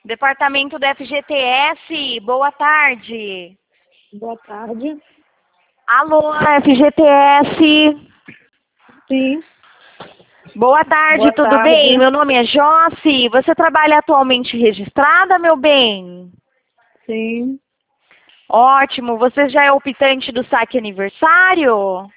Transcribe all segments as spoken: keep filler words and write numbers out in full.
Departamento do F G T S, boa tarde. Boa tarde. Alô, F G T S. Sim. Boa tarde, Boa tudo tarde. bem? Meu nome é Josi. Você trabalha atualmente registrada, meu bem? Sim. Ótimo. Você já é optante do saque aniversário?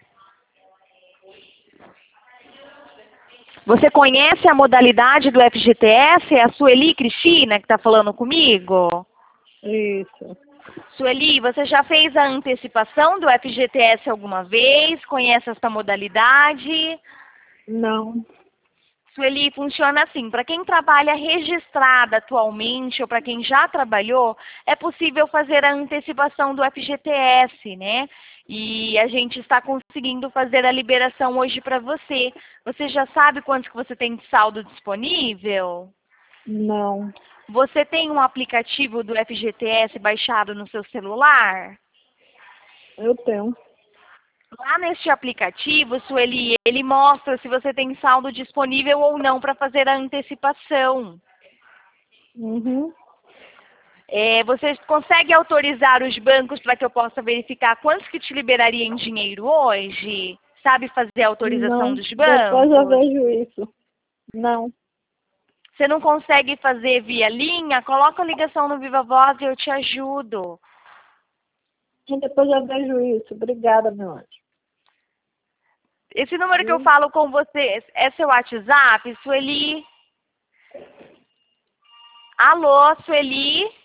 Você conhece a modalidade do F G T S? É a Sueli Cristina que está falando comigo? Isso. Sueli, você já fez a antecipação do F G T S alguma vez? Conhece essa modalidade? Não. Sueli, funciona assim, para quem trabalha registrada atualmente ou para quem já trabalhou, é possível fazer a antecipação do F G T S, né? E a gente está conseguindo fazer a liberação hoje para você. Você já sabe quanto que você tem de saldo disponível? Não. Você tem um aplicativo do F G T S baixado no seu celular? Eu tenho. Lá neste aplicativo, Sueli, ele mostra se você tem saldo disponível ou não para fazer a antecipação. Uhum. É, você consegue autorizar os bancos para que eu possa verificar quantos que te liberaria em dinheiro hoje? Sabe fazer a autorização Não. dos Depois eu bancos? vejo isso. Não. Você não consegue fazer via linha? Coloca a ligação no Viva Voz e eu te ajudo. Depois eu vejo isso. Obrigada, meu anjo. Esse número que eu Viu? falo com você é seu WhatsApp, Sueli? Alô, Sueli?